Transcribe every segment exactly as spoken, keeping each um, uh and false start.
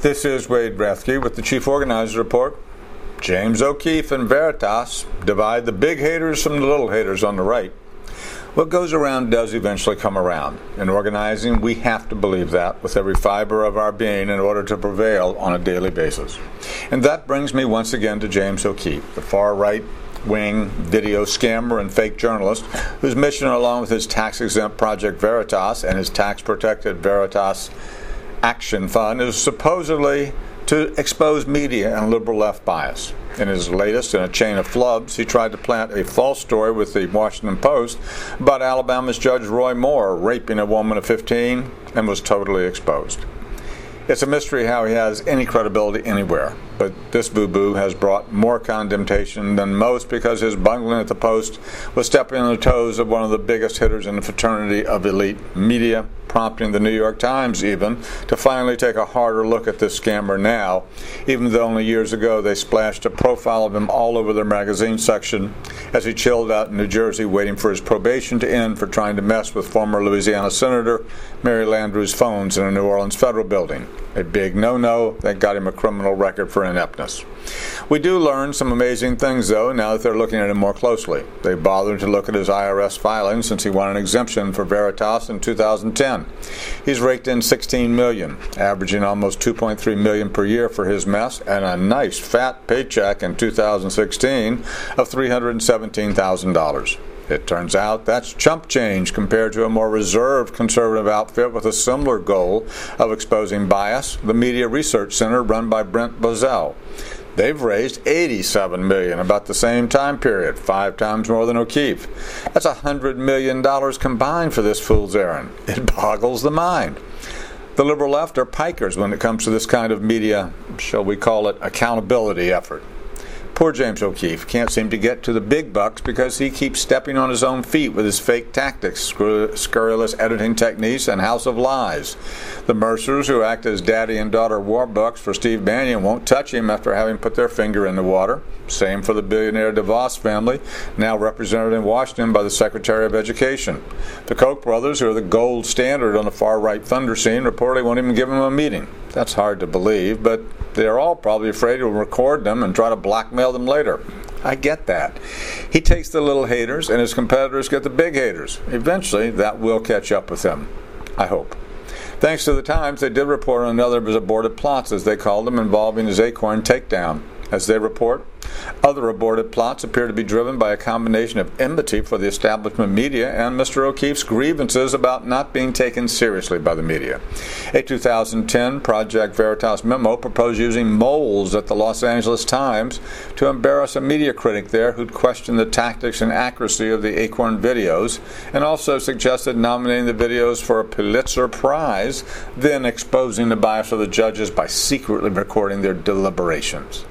This is Wade Rathke with the Chief Organizer Report. James O'Keefe and Veritas divide the big haters from the little haters on the right. What goes around does eventually come around. In organizing, we have to believe that with every fiber of our being in order to prevail on a daily basis. And that brings me once again to James O'Keefe, the far-right wing video scammer and fake journalist whose mission, along with his tax-exempt Project Veritas and his tax-protected Veritas Action Fund, is supposedly to expose media and liberal left bias. In his latest in a chain of flubs, he tried to plant a false story with the Washington Post about Alabama's Judge Roy Moore raping a woman of fifteen and was totally exposed. It's a mystery how he has any credibility anywhere, but this boo-boo has brought more condemnation than most because his bungling at the Post was stepping on the toes of one of the biggest hitters in the fraternity of elite media, prompting the New York Times even to finally take a harder look at this scammer now, even though only years ago they splashed a profile of him all over their magazine section as he chilled out in New Jersey waiting for his probation to end for trying to mess with former Louisiana Senator Mary Landrieu's phones in a New Orleans federal building. A big no-no that got him a criminal record for ineptness. We do learn some amazing things, though, now that they're looking at him more closely. They bothered to look at his I R S filings since he won an exemption for Veritas in two thousand ten. He's raked in sixteen million dollars, averaging almost two point three million dollars per year for his mess, and a nice fat paycheck in two thousand sixteen of three hundred seventeen thousand dollars. It turns out that's chump change compared to a more reserved conservative outfit with a similar goal of exposing bias, the Media Research Center run by Brent Bozell. They've raised eighty-seven million dollars, about the same time period, five times more than O'Keefe. That's one hundred million dollars combined for this fool's errand. It boggles the mind. The liberal left are pikers when it comes to this kind of media, shall we call it, accountability effort. Poor James O'Keefe can't seem to get to the big bucks because he keeps stepping on his own feet with his fake tactics, scurrilous editing techniques, and House of Lies. The Mercers, who act as daddy and daughter warbucks for Steve Bannon, won't touch him after having put their finger in the water. Same for the billionaire DeVos family, now represented in Washington by the Secretary of Education. The Koch brothers, who are the gold standard on the far-right thunder scene, reportedly won't even give him a meeting. That's hard to believe, but they're all probably afraid he'll record them and try to blackmail them later. I get that. He takes the little haters, and his competitors get the big haters. Eventually, that will catch up with them. I hope. Thanks to the Times, they did report on another of his aborted plots, as they called them, involving his Acorn takedown. As they report, other aborted plots appear to be driven by a combination of enmity for the establishment media and Mister O'Keefe's grievances about not being taken seriously by the media. A two thousand ten Project Veritas memo proposed using moles at the Los Angeles Times to embarrass a media critic there who'd questioned the tactics and accuracy of the Acorn videos, and also suggested nominating the videos for a Pulitzer Prize, then exposing the bias of the judges by secretly recording their deliberations.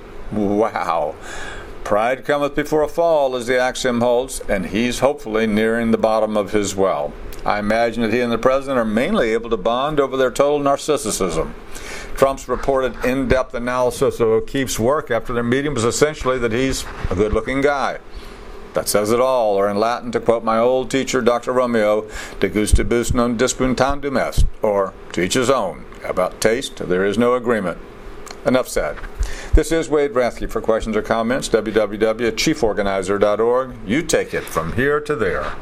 Wow. Pride cometh before a fall, as the axiom holds, and he's hopefully nearing the bottom of his well. I imagine that he and the president are mainly able to bond over their total narcissism. Trump's reported in-depth analysis of O'Keefe's work after their meeting was essentially that he's a good-looking guy. That says it all, or in Latin, to quote my old teacher, Doctor Romeo, de gustibus non disputandum est, or to each his own. About taste, there is no agreement. Enough said. This is Wade Rathke. For questions or comments, w w w dot chief organizer dot org. You take it from here to there.